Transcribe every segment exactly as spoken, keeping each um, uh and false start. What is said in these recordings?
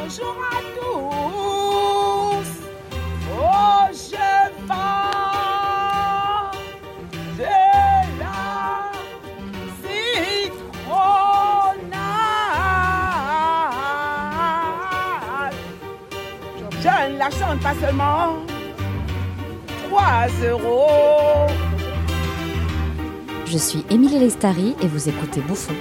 Bonjour à tous. Oh, je vends de la citronnade. Je ne la chante pas seulement. trois euros. Je suis Émilie Lestari et vous écoutez Bouffon.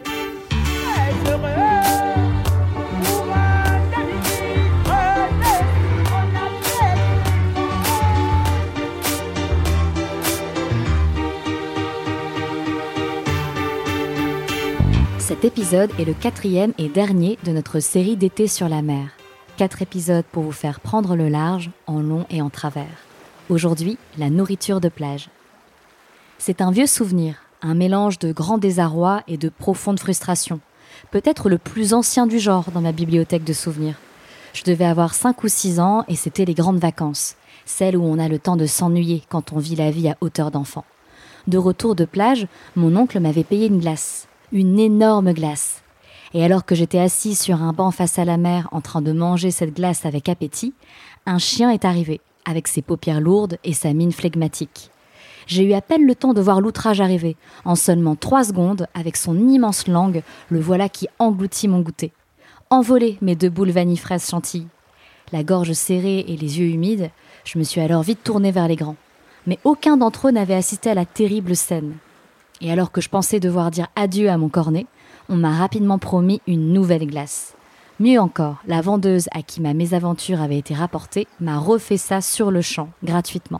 Cet épisode est le quatrième et dernier de notre série d'été sur la mer. Quatre épisodes pour vous faire prendre le large en long et en travers. Aujourd'hui, la nourriture de plage. C'est un vieux souvenir, un mélange de grand désarroi et de profonde frustration. Peut-être le plus ancien du genre dans ma bibliothèque de souvenirs. Je devais avoir cinq ou six ans et c'était les grandes vacances, celles où on a le temps de s'ennuyer quand on vit la vie à hauteur d'enfant. De retour de plage, mon oncle m'avait payé une glace. Une énorme glace. Et alors que j'étais assise sur un banc face à la mer en train de manger cette glace avec appétit, un chien est arrivé, avec ses paupières lourdes et sa mine flegmatique. J'ai eu à peine le temps de voir l'outrage arriver. En seulement trois secondes, avec son immense langue, le voilà qui engloutit mon goûter. Envolé, mes deux boules vanille fraise chantilly. La gorge serrée et les yeux humides, je me suis alors vite tournée vers les grands. Mais aucun d'entre eux n'avait assisté à la terrible scène. Et alors que je pensais devoir dire adieu à mon cornet, on m'a rapidement promis une nouvelle glace. Mieux encore, la vendeuse à qui ma mésaventure avait été rapportée m'a refait ça sur le champ, gratuitement.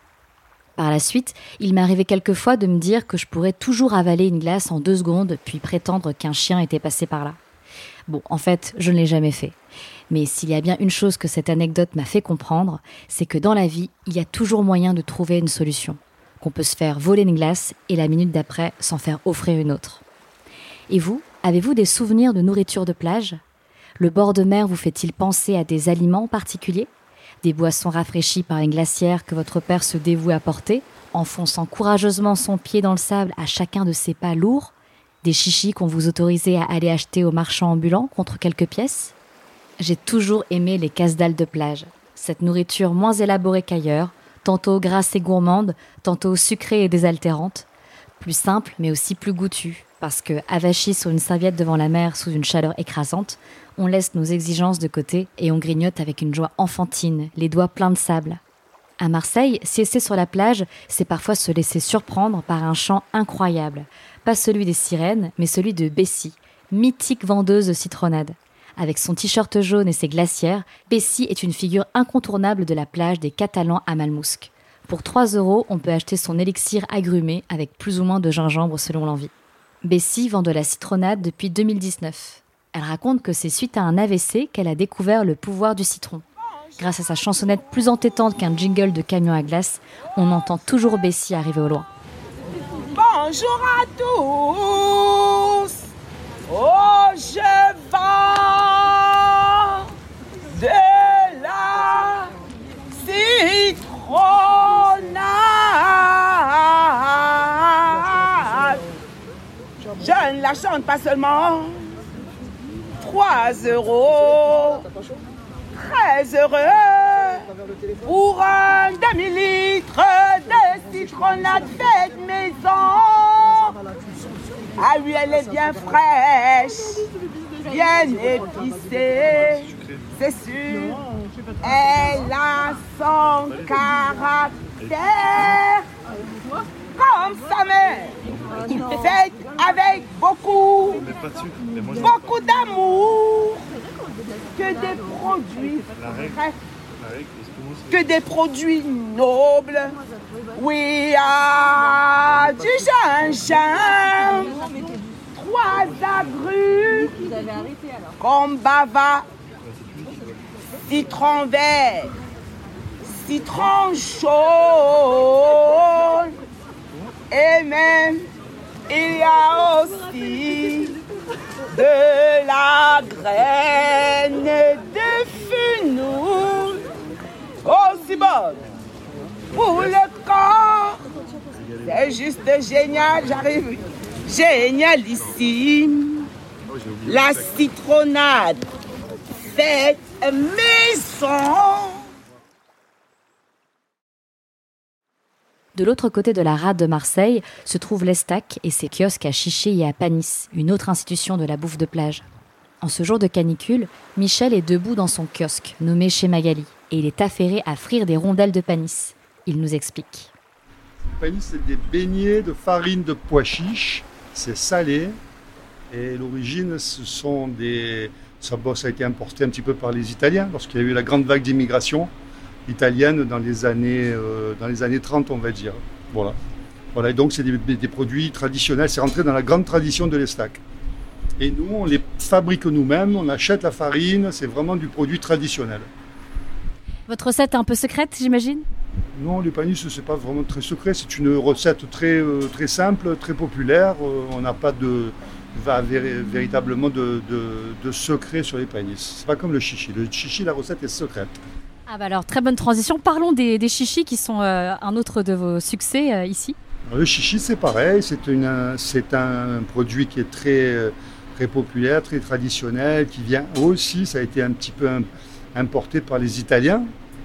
Par la suite, il m'arrivait quelquefois de me dire que je pourrais toujours avaler une glace en deux secondes puis prétendre qu'un chien était passé par là. Bon, en fait, je ne l'ai jamais fait. Mais s'il y a bien une chose que cette anecdote m'a fait comprendre, c'est que dans la vie, il y a toujours moyen de trouver une solution. Qu'on peut se faire voler une glace et la minute d'après s'en faire offrir une autre. Et vous, avez-vous des souvenirs de nourriture de plage ? Le bord de mer vous fait-il penser à des aliments particuliers ? Des boissons rafraîchies par une glacière que votre père se dévoue à porter, enfonçant courageusement son pied dans le sable à chacun de ses pas lourds ? Des chichis qu'on vous autorisait à aller acheter au marchand ambulant contre quelques pièces ? J'ai toujours aimé les casse-dalles de plage, cette nourriture moins élaborée qu'ailleurs, tantôt grasse et gourmande, tantôt sucrée et désaltérante. Plus simple, mais aussi plus goûtue, parce que, avachis sur une serviette devant la mer sous une chaleur écrasante, on laisse nos exigences de côté et on grignote avec une joie enfantine, les doigts pleins de sable. À Marseille, siester sur la plage, c'est parfois se laisser surprendre par un chant incroyable. Pas celui des sirènes, mais celui de Bessie, mythique vendeuse de citronnade. Avec son t-shirt jaune et ses glacières, Bessie est une figure incontournable de la plage des Catalans à Malmousque. Pour trois euros, on peut acheter son élixir agrumé avec plus ou moins de gingembre selon l'envie. Bessie vend de la citronnade depuis deux mille dix-neuf. Elle raconte que c'est suite à un A V C qu'elle a découvert le pouvoir du citron. Grâce à sa chansonnette plus entêtante qu'un jingle de camion à glace, on entend toujours Bessie arriver au loin. Bonjour à tous. Oh, je vends de la citronnade. Je ne la chante pas seulement. trois euros. Très heureux pour un demi-litre de citronnade faite maison. Ah oui, elle est bien fraîche, bien épicée, c'est sûr. Elle a son caractère comme sa mère, faite avec beaucoup, beaucoup d'amour, que des produits frais, que des produits nobles. Oui, ah, du gingembre, trois agrumes, comme bava, citron vert, citron jaune, et même il y a aussi de la graine de fenouil, aussi bonne pour le corps. C'est juste génial, j'arrive. Génialissime. La citronnade parfaite maison. De l'autre côté de la rade de Marseille se trouve l'Estac et ses kiosques à Chichy et à Panis, une autre institution de la bouffe de plage. En ce jour de canicule, Michel est debout dans son kiosque, nommé chez Magali, et il est affairé à frire des rondelles de Panis. Il nous explique. Panis, c'est des beignets de farine de pois chiche, c'est salé, et l'origine, ce sont des... Ça, bon, ça a été importé un petit peu par les Italiens, lorsqu'il y a eu la grande vague d'immigration italienne dans les années, euh, dans les années trente, on va dire. Voilà. Voilà, et donc c'est des, des produits traditionnels, c'est rentré dans la grande tradition de l'Estac. Et nous, on les fabrique nous-mêmes, on achète la farine, c'est vraiment du produit traditionnel. Votre recette est un peu secrète, j'imagine ? Non, les panis, ce n'est pas vraiment très secret, c'est une recette très, euh, très simple, très populaire. Euh, on n'a pas de, va, vé- véritablement de, de, de secret sur les panis. Ce n'est pas comme le chichi. Le chichi, la recette est secrète. Ah bah alors, très bonne transition. Parlons des, des chichis qui sont euh, un autre de vos succès euh, ici. Le chichi, c'est pareil. C'est, une, c'est un produit qui est très, très populaire, très traditionnel, qui vient aussi, ça a été un petit peu importé par les Italiens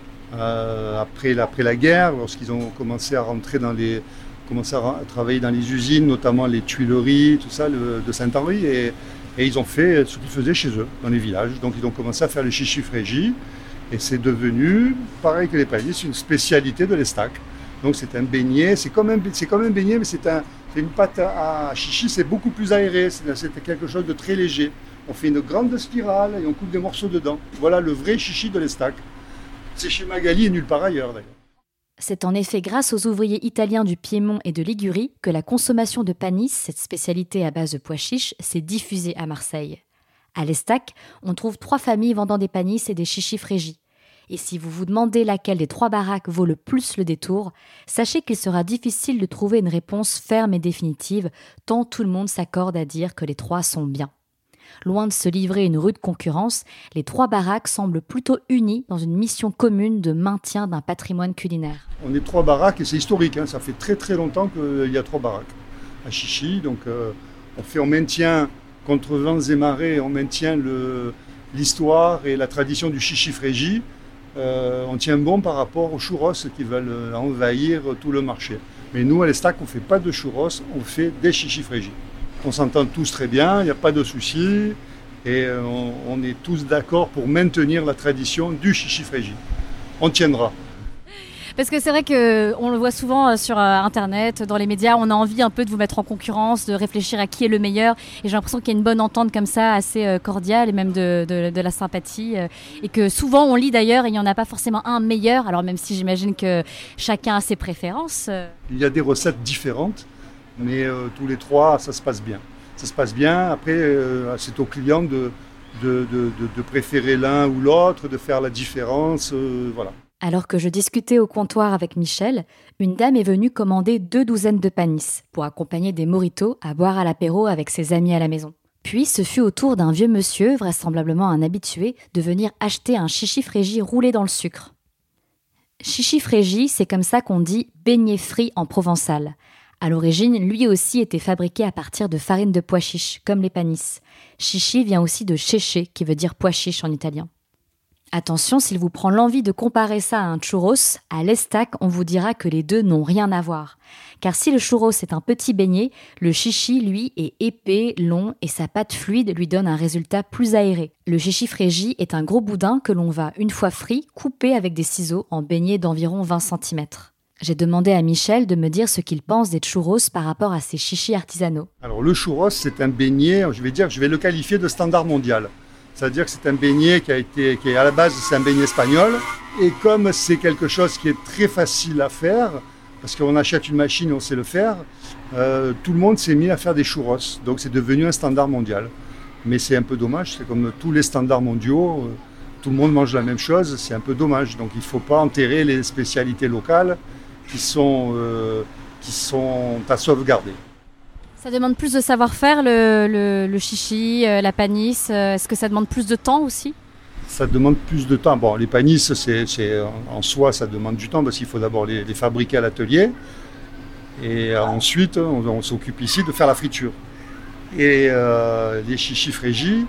euh, après, après la guerre, lorsqu'ils ont commencé à rentrer dans les, commencé à travailler dans les usines, notamment les Tuileries, tout ça, le, de Saint-Henri, et, et ils ont fait ce qu'ils faisaient chez eux, dans les villages. Donc ils ont commencé à faire le chichi frégi. Et c'est devenu, pareil que les panis, une spécialité de l'Estac. Donc c'est un beignet, c'est comme un, c'est comme un beignet, mais c'est, un, c'est une pâte à, à chichi, c'est beaucoup plus aéré, c'est, c'est quelque chose de très léger. On fait une grande spirale et on coupe des morceaux dedans. Voilà le vrai chichi de l'Estac. C'est chez Magali et nulle part ailleurs d'ailleurs. C'est en effet grâce aux ouvriers italiens du Piémont et de Ligurie que la consommation de panis, cette spécialité à base de pois chiches, s'est diffusée à Marseille. À l'Estac, on trouve trois familles vendant des panis et des chichis frégis. Et si vous vous demandez laquelle des trois baraques vaut le plus le détour, sachez qu'il sera difficile de trouver une réponse ferme et définitive, tant tout le monde s'accorde à dire que les trois sont bien. Loin de se livrer une rude concurrence, les trois baraques semblent plutôt unies dans une mission commune de maintien d'un patrimoine culinaire. On est trois baraques et c'est historique, hein, ça fait très très longtemps qu'il y a trois baraques à Chichy, donc euh, on, fait, on maintient contre vents et marées, on maintient le, l'histoire et la tradition du chichi frégi. Euh, on tient bon par rapport aux churros qui veulent envahir tout le marché. Mais nous, à l'Estac, on ne fait pas de churros, on fait des chichis frégis. On s'entend tous très bien, il n'y a pas de souci, et on, on est tous d'accord pour maintenir la tradition du chichi frégi. On tiendra. Parce que c'est vrai qu'on le voit souvent sur Internet, dans les médias, on a envie un peu de vous mettre en concurrence, de réfléchir à qui est le meilleur. Et j'ai l'impression qu'il y a une bonne entente comme ça, assez cordiale et même de, de, de la sympathie. Et que souvent on lit d'ailleurs, et il n'y en a pas forcément un meilleur, alors même si j'imagine que chacun a ses préférences. Il y a des recettes différentes, mais euh, tous les trois, ça se passe bien. Ça se passe bien, après euh, c'est au client de, de, de, de, de préférer l'un ou l'autre, de faire la différence, euh, voilà. Alors que je discutais au comptoir avec Michel, une dame est venue commander deux douzaines de panis pour accompagner des mojitos à boire à l'apéro avec ses amis à la maison. Puis ce fut au tour d'un vieux monsieur, vraisemblablement un habitué, de venir acheter un chichi frégi roulé dans le sucre. Chichi frégi, c'est comme ça qu'on dit beignet frit en provençal. À l'origine, lui aussi était fabriqué à partir de farine de pois chiche, comme les panis. Chichi vient aussi de chéché, qui veut dire pois chiche en italien. Attention, s'il vous prend l'envie de comparer ça à un churros, à l'Estac, on vous dira que les deux n'ont rien à voir. Car si le churros est un petit beignet, le chichi, lui, est épais, long et sa pâte fluide lui donne un résultat plus aéré. Le chichi frégi est un gros boudin que l'on va, une fois frit, couper avec des ciseaux en beignets d'environ vingt centimètres. J'ai demandé à Michel de me dire ce qu'il pense des churros par rapport à ces chichis artisanaux. Alors le churros, c'est un beignet, je vais dire, je vais le qualifier de standard mondial. C'est-à-dire que c'est un beignet qui a été, qui est à la base, c'est un beignet espagnol. Et comme c'est quelque chose qui est très facile à faire, parce qu'on achète une machine et on sait le faire, euh, tout le monde s'est mis à faire des churros. Donc c'est devenu un standard mondial. Mais c'est un peu dommage, c'est comme tous les standards mondiaux, euh, tout le monde mange la même chose, c'est un peu dommage. Donc il ne faut pas enterrer les spécialités locales qui sont, euh, qui sont à sauvegarder. Ça demande plus de savoir-faire, le, le, le chichi, euh, la panisse. Euh, est-ce que ça demande plus de temps aussi ? Ça demande plus de temps. Bon, les panisses, c'est, c'est, en soi, ça demande du temps parce qu'il faut d'abord les, les fabriquer à l'atelier. Et ensuite, on, on s'occupe ici de faire la friture. Et euh, les chichis frégis,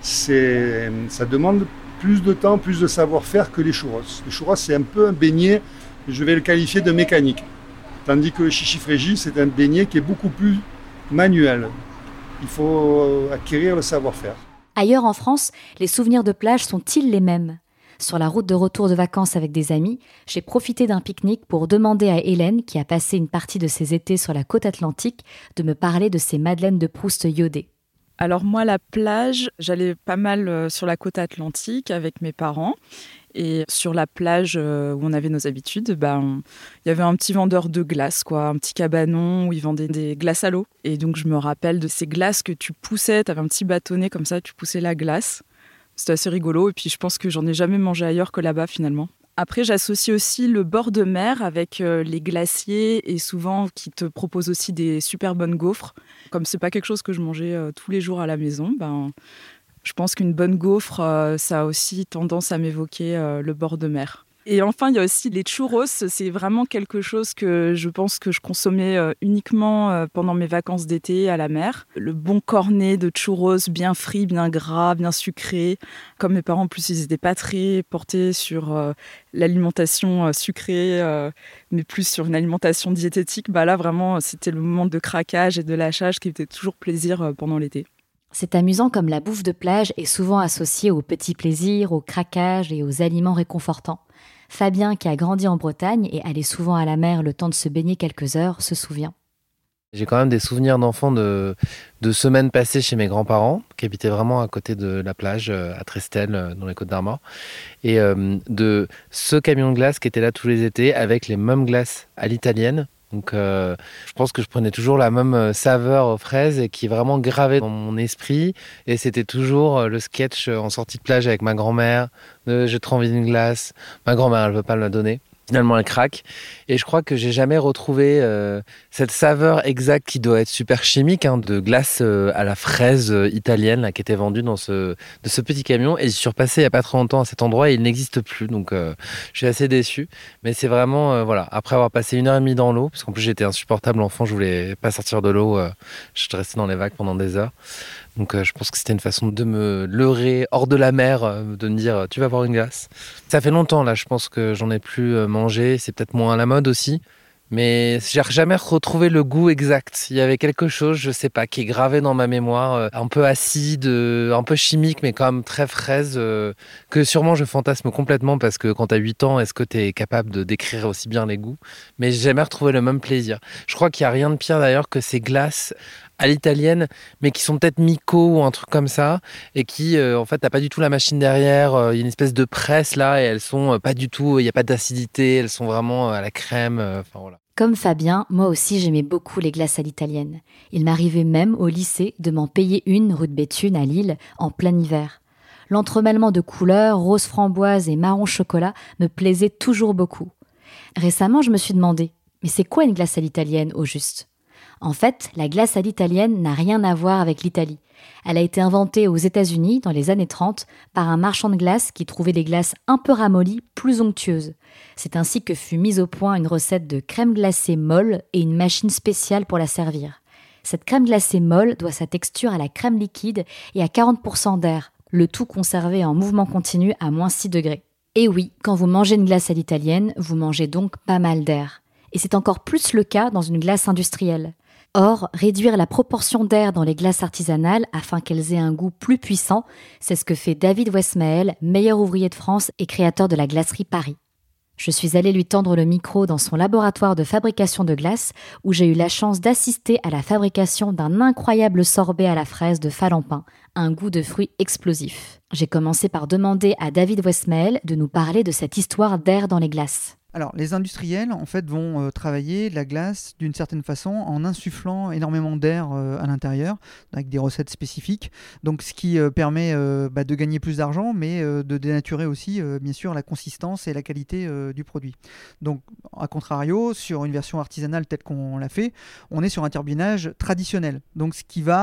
c'est, ça demande plus de temps, plus de savoir-faire que les churros. Les churros, c'est un peu un beignet, je vais le qualifier de mécanique. Tandis que le chichi frégi, c'est un beignet qui est beaucoup plus manuel. Il faut acquérir le savoir-faire. Ailleurs en France, les souvenirs de plage sont-ils les mêmes ? Sur la route de retour de vacances avec des amis, j'ai profité d'un pique-nique pour demander à Hélène, qui a passé une partie de ses étés sur la côte atlantique, de me parler de ses madeleines de Proust iodées. Alors moi, la plage, j'allais pas mal sur la côte atlantique avec mes parents. Et sur la plage où on avait nos habitudes, bah, on... il y avait un petit vendeur de glace, quoi, un petit cabanon où il vendait des glaces à l'eau. Et donc je me rappelle de ces glaces que tu poussais, tu avais un petit bâtonnet comme ça, tu poussais la glace. C'était assez rigolo et puis je pense que j'en ai jamais mangé ailleurs que là-bas finalement. Après, j'associe aussi le bord de mer avec euh, les glaciers et souvent qui te proposent aussi des super bonnes gaufres. Comme c'est pas quelque chose que je mangeais euh, tous les jours à la maison, ben, je pense qu'une bonne gaufre, euh, ça a aussi tendance à m'évoquer euh, le bord de mer. Et enfin, il y a aussi les churros. C'est vraiment quelque chose que je pense que je consommais euh, uniquement euh, pendant mes vacances d'été à la mer. Le bon cornet de churros, bien frit, bien gras, bien sucré. Comme mes parents, en plus, ils n'étaient pas très portés sur euh, l'alimentation euh, sucrée, euh, mais plus sur une alimentation diététique. Bah là, vraiment, c'était le moment de craquage et de lâchage qui faisait toujours plaisir euh, pendant l'été. C'est amusant comme la bouffe de plage est souvent associée aux petits plaisirs, au craquage et aux aliments réconfortants. Fabien, qui a grandi en Bretagne et allait souvent à la mer le temps de se baigner quelques heures, se souvient. J'ai quand même des souvenirs d'enfants de, de semaines passées chez mes grands-parents, qui habitaient vraiment à côté de la plage, à Trestel, dans les Côtes-d'Armor, et euh, de ce camion de glace qui était là tous les étés avec les mêmes glaces à l'italienne. Donc euh, je pense que je prenais toujours la même saveur aux fraises et qui est vraiment gravée dans mon esprit. Et c'était toujours le sketch en sortie de plage avec ma grand-mère. Euh, j'ai trop envie d'une glace. Ma grand-mère, elle veut pas me la donner. Finalement, elle craque. Et je crois que j'ai jamais retrouvé euh, cette saveur exacte qui doit être super chimique, hein, de glace euh, à la fraise euh, italienne là, qui était vendue dans ce, de ce petit camion. Et j'y suis repassé il n'y a pas très longtemps à cet endroit et il n'existe plus. Donc, euh, je suis assez déçu. Mais c'est vraiment, euh, voilà, après avoir passé une heure et demie dans l'eau, parce qu'en plus j'étais insupportable enfant, je voulais pas sortir de l'eau. Euh, je restais dans les vagues pendant des heures. Donc euh, je pense que c'était une façon de me leurrer hors de la mer, euh, de me dire tu vas boire une glace. Ça fait longtemps là, je pense que j'en ai plus euh, mangé, c'est peut-être moins à la mode aussi. Mais j'ai jamais retrouvé le goût exact. Il y avait quelque chose, je sais pas, qui est gravé dans ma mémoire, euh, un peu acide, euh, un peu chimique, mais quand même très fraise, euh, que sûrement je fantasme complètement parce que quand t'as huit ans, est-ce que t'es capable de décrire aussi bien les goûts ? Mais j'ai jamais retrouvé le même plaisir. Je crois qu'il y a rien de pire d'ailleurs que ces glaces à l'italienne, mais qui sont peut-être Mico ou un truc comme ça, et qui, euh, en fait, t'as pas du tout la machine derrière, il euh, y a une espèce de presse là, et elles sont euh, pas du tout, il n'y a pas d'acidité, elles sont vraiment euh, à la crème, enfin euh, voilà. Comme Fabien, moi aussi j'aimais beaucoup les glaces à l'italienne. Il m'arrivait même au lycée de m'en payer une rue de Béthune à Lille en plein hiver. L'entremêlement de couleurs, rose framboise et marron chocolat, me plaisait toujours beaucoup. Récemment, je me suis demandé, mais c'est quoi une glace à l'italienne au juste ? En fait, la glace à l'italienne n'a rien à voir avec l'Italie. Elle a été inventée aux États-Unis dans les années trente par un marchand de glace qui trouvait des glaces un peu ramollies, plus onctueuses. C'est ainsi que fut mise au point une recette de crème glacée molle et une machine spéciale pour la servir. Cette crème glacée molle doit sa texture à la crème liquide et à quarante pour cent d'air, le tout conservé en mouvement continu à moins six degrés. Et oui, quand vous mangez une glace à l'italienne, vous mangez donc pas mal d'air. Et c'est encore plus le cas dans une glace industrielle. Or, réduire la proportion d'air dans les glaces artisanales afin qu'elles aient un goût plus puissant, c'est ce que fait David Westmael, meilleur ouvrier de France et créateur de la glacerie Paris. Je suis allée lui tendre le micro dans son laboratoire de fabrication de glace où j'ai eu la chance d'assister à la fabrication d'un incroyable sorbet à la fraise de Falampin, un goût de fruits explosif. J'ai commencé par demander à David Westmael de nous parler de cette histoire d'air dans les glaces. Alors, les industriels, en fait, vont euh, travailler la glace d'une certaine façon en insufflant énormément d'air euh, à l'intérieur, avec des recettes spécifiques. Donc, ce qui euh, permet euh, bah, de gagner plus d'argent, mais euh, de dénaturer aussi, euh, bien sûr, la consistance et la qualité euh, du produit. Donc, à contrario, sur une version artisanale telle qu'on l'a fait, on est sur un turbinage traditionnel. Donc, ce qui va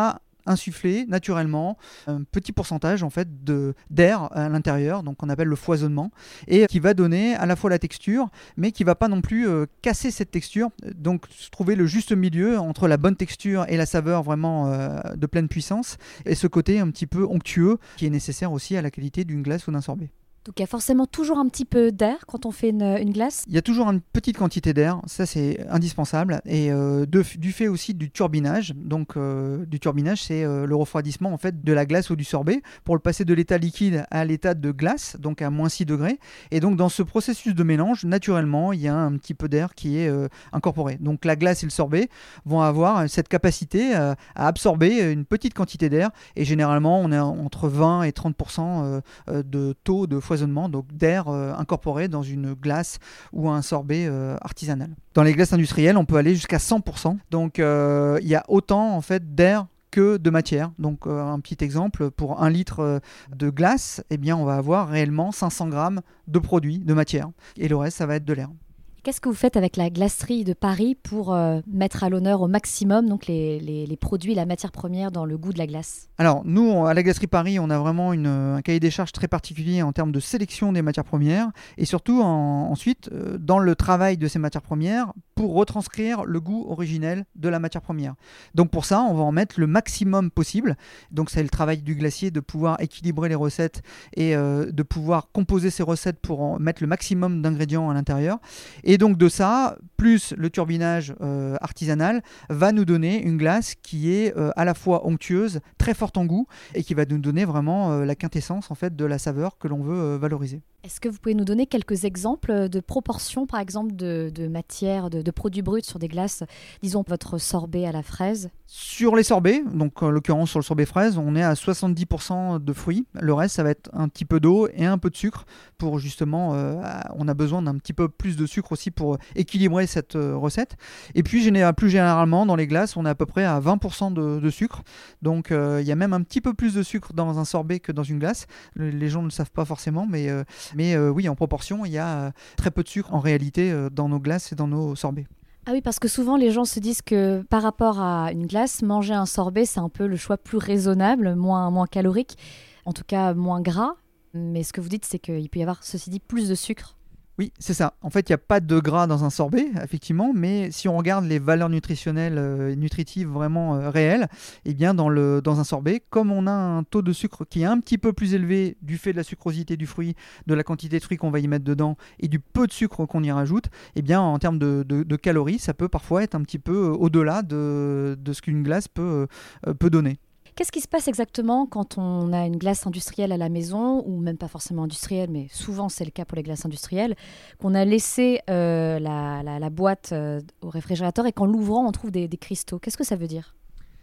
insuffler naturellement un petit pourcentage en fait de, d'air à l'intérieur, donc on appelle le foisonnement, et qui va donner à la fois la texture, mais qui va pas non plus euh, casser cette texture, donc trouver le juste milieu entre la bonne texture et la saveur vraiment euh, de pleine puissance, et ce côté un petit peu onctueux qui est nécessaire aussi à la qualité d'une glace ou d'un sorbet. Donc il y a forcément toujours un petit peu d'air quand on fait une, une glace. Il y a toujours une petite quantité d'air, ça c'est indispensable, et euh, de, du fait aussi du turbinage. Donc euh, du turbinage, c'est euh, le refroidissement en fait de la glace ou du sorbet pour le passer de l'état liquide à l'état de glace, donc à moins six degrés. Et donc dans ce processus de mélange, naturellement, il y a un petit peu d'air qui est euh, incorporé. Donc la glace et le sorbet vont avoir cette capacité euh, à absorber une petite quantité d'air, et généralement on est entre vingt et trente pour cent euh, de taux de foisonnement, donc d'air euh, incorporé dans une glace ou un sorbet euh, artisanal. Dans les glaces industrielles, on peut aller jusqu'à cent pour cent. Donc il euh, y a autant en fait d'air que de matière. Donc euh, un petit exemple, pour un litre euh, de glace, eh bien, on va avoir réellement cinq cents grammes de produit, de matière. Et le reste, ça va être de l'air. Qu'est-ce que vous faites avec la glacerie de Paris pour euh, mettre à l'honneur au maximum donc les, les, les produits, la matière première dans le goût de la glace ? Alors nous, à la glacerie Paris, on a vraiment une, un cahier des charges très particulier en termes de sélection des matières premières et surtout en, ensuite euh, dans le travail de ces matières premières pour retranscrire le goût originel de la matière première. Donc pour ça, on va en mettre le maximum possible. Donc c'est le travail du glacier de pouvoir équilibrer les recettes et euh, de pouvoir composer ces recettes pour en mettre le maximum d'ingrédients à l'intérieur. Et donc de ça, plus le turbinage euh, artisanal, va nous donner une glace qui est euh, à la fois onctueuse, très forte en goût, et qui va nous donner vraiment euh, la quintessence en fait, de la saveur que l'on veut euh, valoriser. Est-ce que vous pouvez nous donner quelques exemples de proportions, par exemple, de, de matière, de, de produits bruts sur des glaces, disons votre sorbet à la fraise ? Sur les sorbets, donc en l'occurrence sur le sorbet fraise, on est à soixante-dix pour cent de fruits. Le reste, ça va être un petit peu d'eau et un peu de sucre pour justement, euh, on a besoin d'un petit peu plus de sucre aussi pour équilibrer cette euh, recette. Et puis, général, plus généralement, dans les glaces, on est à peu près à vingt pour cent de, de sucre. Donc, euh, il y a même un petit peu plus de sucre dans un sorbet que dans une glace. Les gens ne le savent pas forcément, mais, euh, mais euh, oui, en proportion, il y a euh, très peu de sucre en réalité euh, dans nos glaces et dans nos sorbets. Ah oui, parce que souvent les gens se disent que par rapport à une glace, manger un sorbet, c'est un peu le choix plus raisonnable, moins, moins calorique, en tout cas moins gras. Mais ce que vous dites, c'est qu'il peut y avoir, ceci dit, plus de sucre. Oui, c'est ça. En fait, il n'y a pas de gras dans un sorbet, effectivement, mais si on regarde les valeurs nutritionnelles et euh, nutritives vraiment euh, réelles, eh bien, dans, le, dans un sorbet, comme on a un taux de sucre qui est un petit peu plus élevé du fait de la sucrosité du fruit, de la quantité de fruits qu'on va y mettre dedans et du peu de sucre qu'on y rajoute, eh bien, en termes de, de, de calories, ça peut parfois être un petit peu euh, au-delà de, de ce qu'une glace peut, euh, peut donner. Qu'est-ce qui se passe exactement quand on a une glace industrielle à la maison, ou même pas forcément industrielle, mais souvent c'est le cas pour les glaces industrielles, qu'on a laissé euh, la, la, la boîte euh, au réfrigérateur et qu'en l'ouvrant on trouve des, des cristaux ? Qu'est-ce que ça veut dire ?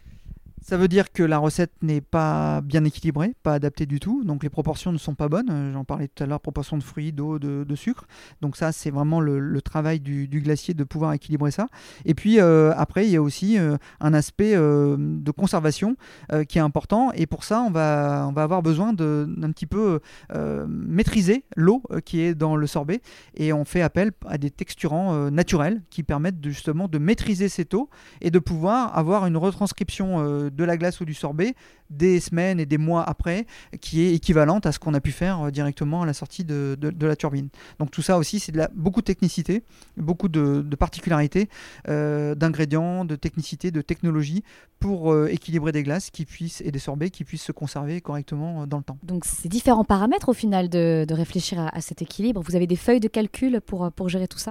Ça veut dire que la recette n'est pas bien équilibrée, pas adaptée du tout. Donc les proportions ne sont pas bonnes. J'en parlais tout à l'heure, proportion de fruits, d'eau, de, de sucre. Donc ça, c'est vraiment le, le travail du, du glacier de pouvoir équilibrer ça. Et puis euh, après, il y a aussi euh, un aspect euh, de conservation euh, qui est important. Et pour ça, on va, on va avoir besoin de, d'un petit peu euh, maîtriser l'eau euh, qui est dans le sorbet. Et on fait appel à des texturants euh, naturels qui permettent de, justement de maîtriser cette eau et de pouvoir avoir une retranscription euh, de la glace ou du sorbet des semaines et des mois après, qui est équivalente à ce qu'on a pu faire directement à la sortie de, de, de la turbine. Donc tout ça aussi, c'est de la, beaucoup de technicité, beaucoup de, de particularités, euh, d'ingrédients, de technicité, de technologie pour euh, équilibrer des glaces qui puissent, et des sorbets qui puissent se conserver correctement dans le temps. Donc c'est différents paramètres au final de, de réfléchir à, à cet équilibre. Vous avez des feuilles de calcul pour, pour gérer tout ça ?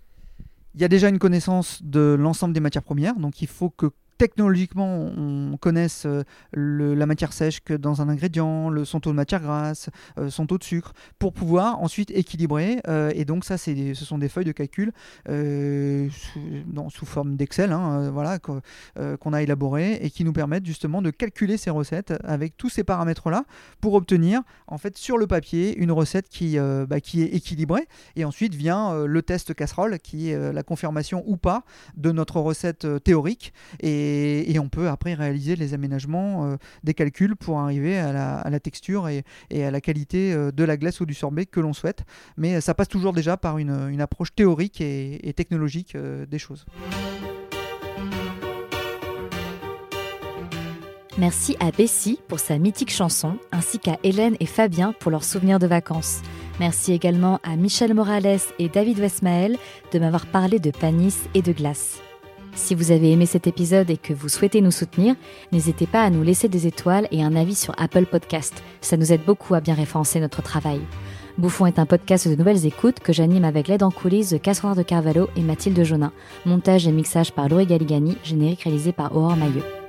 Il y a déjà une connaissance de l'ensemble des matières premières, donc il faut que technologiquement, on connaisse le, la matière sèche que dans un ingrédient, le, son taux de matière grasse, euh, son taux de sucre, pour pouvoir ensuite équilibrer. Euh, et donc ça, c'est, ce sont des feuilles de calcul euh, sous, non, sous forme d'Excel, hein, euh, voilà, qu', euh, qu'on a élaborées et qui nous permettent justement de calculer ces recettes avec tous ces paramètres-là pour obtenir en fait sur le papier une recette qui, euh, bah, qui est équilibrée. Et ensuite vient euh, le test casserole qui est euh, la confirmation ou pas de notre recette euh, théorique. Et Et, et on peut après réaliser les aménagements euh, des calculs pour arriver à la, à la texture et, et à la qualité euh, de la glace ou du sorbet que l'on souhaite. Mais ça passe toujours déjà par une, une approche théorique et, et technologique euh, des choses. Merci à Bessie pour sa mythique chanson, ainsi qu'à Hélène et Fabien pour leurs souvenirs de vacances. Merci également à Michel Morales et David Westmael de m'avoir parlé de panis et de glace. Si vous avez aimé cet épisode et que vous souhaitez nous soutenir, n'hésitez pas à nous laisser des étoiles et un avis sur Apple Podcast. Ça nous aide beaucoup à bien référencer notre travail. Bouffon est un podcast de nouvelles écoutes que j'anime avec l'aide en coulisses de Cassoir de Carvalho et Mathilde Jonin. Montage et mixage par Laurie Galigani, générique réalisé par Aurore Mailleux.